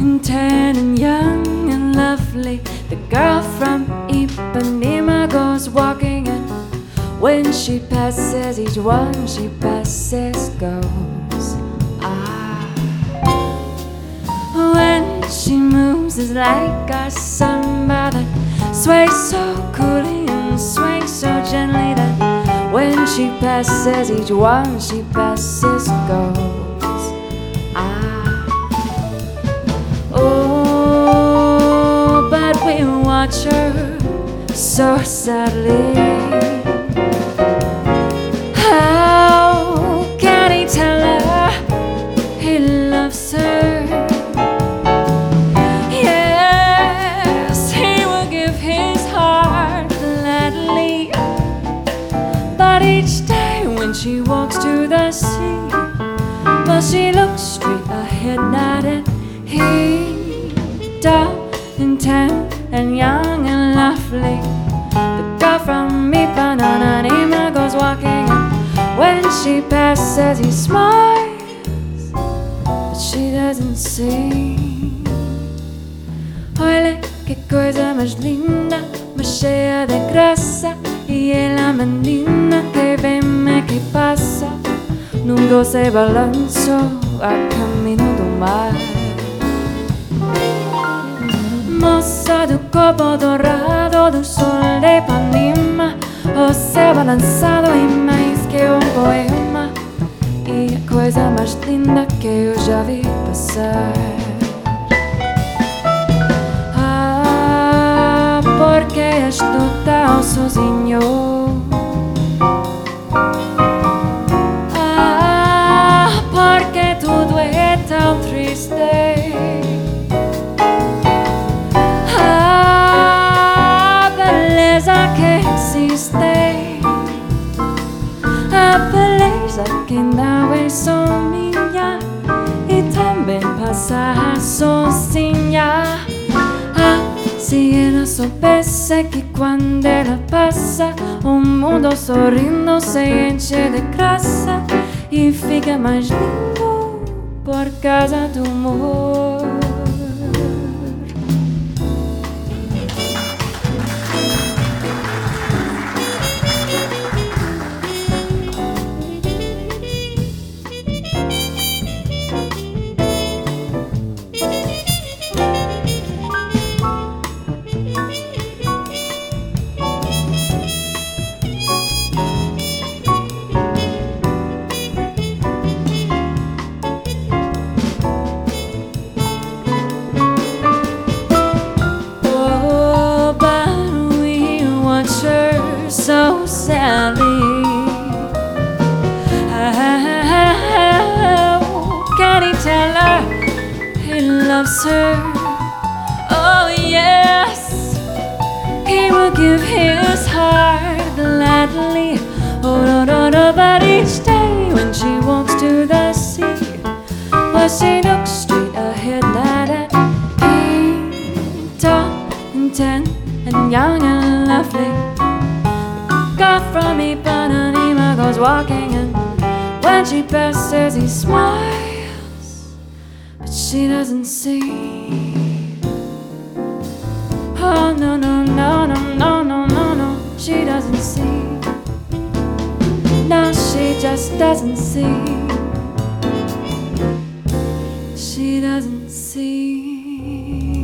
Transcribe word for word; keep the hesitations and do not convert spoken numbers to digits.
and tan and young and lovely. The girl from Ipanema goes walking, and when she passes each one she passes goes. Ah, when she moves is like a samba that sways so coolly and swings so gently that when she passes each one she passes goes. Ah, oh, but we watch her so sadly. How can he tell her he loves her? Yes, he will give his heart gladly, but each day when she walks to the sea, well, she looks straight ahead, not at he. Tall and tan and young and lovely, the girl from Ipanema goes walking, and when she passes he smiles, but she doesn't see. Olha que coisa mais linda, mais cheia de graça, e ela menina que vem que passa num doce balanço a caminho do mar. Moça do corpo dourado do sol de Ipanema, o céu balançado e mais que um poema, e a coisa mais linda que eu já vi passar. Ah, porque és tu tão sozinho? Ah, porque tudo é tão triste? A beleza que não é só minha e também passa sozinha. Ah, se ela soubesse que quando ela passa o mundo sorrindo se enche de graça e fica mais lindo por causa do amor. So sadly, how can he tell her he loves her? Oh yes, he will give his heart gladly. Oh no, no, no, but each day when she walks to the sea, well, she looks straight ahead, not at he. Tall and tan and young and lovely, from Ipanema goes walking, and when she passes he smiles, but she doesn't see. Oh no, no, no, no, no, no, no, no, she doesn't see. No, she just doesn't see. She doesn't see.